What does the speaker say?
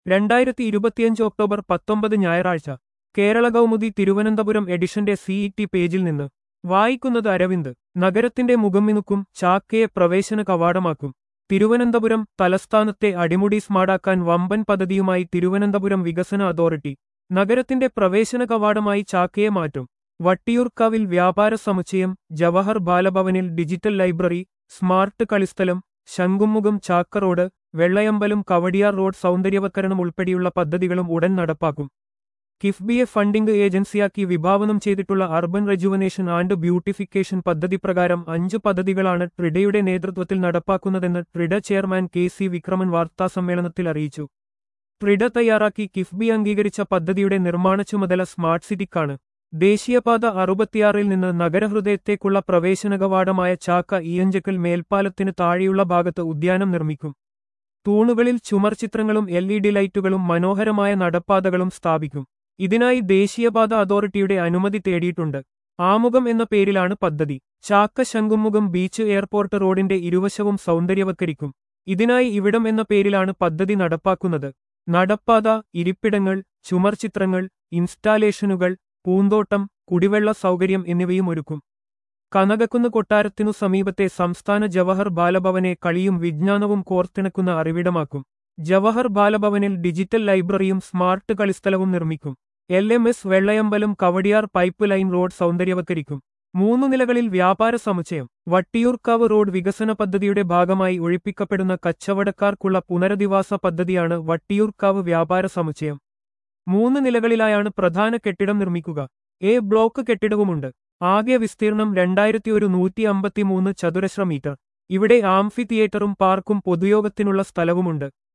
2025 October 19 ഞായറാഴ്ച കേരള കൗമുദി തിരുവനന്തപുരം എഡിഷന്റെ CET പേജിൽ നിന്ന് വായിക്കുന്നത് അരവിന്ദ്. നഗരത്തിന്റെ മുഖംമിനുക്കും ചാക്കയെ പ്രവേശന കവാടമാക്കും. തിരുവനന്തപുരം തലസ്ഥാനത്തെ അടിമുടി സ്മാർട്ടാക്കാൻ വമ്പൻ പദ്ധതിയുമായി തിരുവനന്തപുരം വികസന അതോറിറ്റി. നഗരത്തിന്റെ പ്രവേശന കവാടമായി ചാക്കയെ മാറ്റും. വട്ടിയൂർക്കാവിൽ വ്യാപാര സമുച്ചയം, ജവഹർ ബാലഭവനിൽ ഡിജിറ്റൽ ലൈബ്രറി, സ്മാർട്ട് കളിസ്ഥലം, ശംഖുമുഖം ചാക്ക റോഡ്, വെള്ളയമ്പലം കവടിയാർ റോഡ് സൗന്ദര്യവത്കരണം ഉൾപ്പെടെയുള്ള പദ്ധതികളും ഉടൻ നടപ്പാക്കും. കിഫ്ബിയെ ഫണ്ടിംഗ് ഏജൻസിയാക്കി വിഭാവനം ചെയ്തിട്ടുള്ള അർബൻ റെജുവനേഷൻ ആൻഡ് ബ്യൂട്ടിഫിക്കേഷൻ പദ്ധതി പ്രകാരം 5 പദ്ധതികളാണ് ട്രിഡയുടെ നേതൃത്വത്തിൽ നടപ്പാക്കുന്നതെന്ന് ട്രിഡ ചെയർമാൻ കെ.സി. വിക്രമൻ വാർത്താസമ്മേളനത്തിൽ അറിയിച്ചു. ട്രിഡ തയ്യാറാക്കി കിഫ്ബി അംഗീകരിച്ച പദ്ധതിയുടെ നിർമ്മാണ ചുമതല സ്മാർട്ട് സിറ്റിക്കാണ്. ദേശീയപാത 66-ൽ നിന്ന് നഗരഹൃദയത്തേക്കുള്ള പ്രവേശന കവാടമായ ചാക്ക ഇയഞ്ചക്കൽ മേൽപ്പാലത്തിന് താഴെയുള്ള ഭാഗത്ത് ഉദ്യാനം നിർമ്മിക്കും. തൂണുകളിൽ ചുമർചിത്രങ്ങളും LED ലൈറ്റുകളും മനോഹരമായ നടപ്പാതകളും സ്ഥാപിക്കും. ഇതിനായി ദേശീയപാത അതോറിറ്റിയുടെ അനുമതി തേടിയിട്ടുണ്ട്. ആമുഖം എന്ന പേരിലാണ് പദ്ധതി. ചാക്ക ശംഖുമുഖം ബീച്ച് എയർപോർട്ട് റോഡിന്റെ ഇരുവശവും സൗന്ദര്യവത്കരിക്കും. ഇതിനായി ഇവിടം എന്ന പേരിലാണ് പദ്ധതി നടപ്പാക്കുന്നത്. നടപ്പാത, ഇരിപ്പിടങ്ങൾ, ചുമർചിത്രങ്ങൾ, ഇൻസ്റ്റാലേഷനുകൾ, പൂന്തോട്ടം, കുടിവെള്ള സൗകര്യം എന്നിവയും ഒരുക്കും. കനകക്കുന്ന് കൊട്ടാരത്തിനു സമീപത്തെ സംസ്ഥാന ജവഹർ ബാലഭവനെ കളിയും വിജ്ഞാനവും കോർത്തിണക്കുന്ന അറിവിടമാക്കും. ജവഹർ ബാലഭവനിൽ ഡിജിറ്റൽ ലൈബ്രറിയും സ്മാർട്ട് കളിസ്ഥലവും നിർമ്മിക്കും. LMS Vellayambalam Kawdiar pipeline road സൗന്ദര്യവത്കരിക്കും. 3 നിലകളിൽ വ്യാപാര സമുച്ചയം. വട്ടിയൂർക്കാവ് റോഡ് വികസന പദ്ധതിയുടെ ഭാഗമായി ഒഴിപ്പിക്കപ്പെടുന്ന കച്ചവടക്കാർക്കുള്ള പുനരധിവാസ പദ്ധതിയാണ് വട്ടിയൂർക്കാവ് വ്യാപാര സമുച്ചയം. 3 നിലകളിലായാണ് പ്രധാന കെട്ടിടം നിർമ്മിക്കുക. എ ബ്ലോക്ക് കെട്ടിടവുമുണ്ട്. ആകെ വിസ്തീർണം 2153 ചതുരശ്ര മീറ്റർ. ഇവിടെ ആംഫി തിയേറ്ററും പാർക്കും പൊതുയോഗത്തിനുള്ള സ്ഥലവുമുണ്ട്.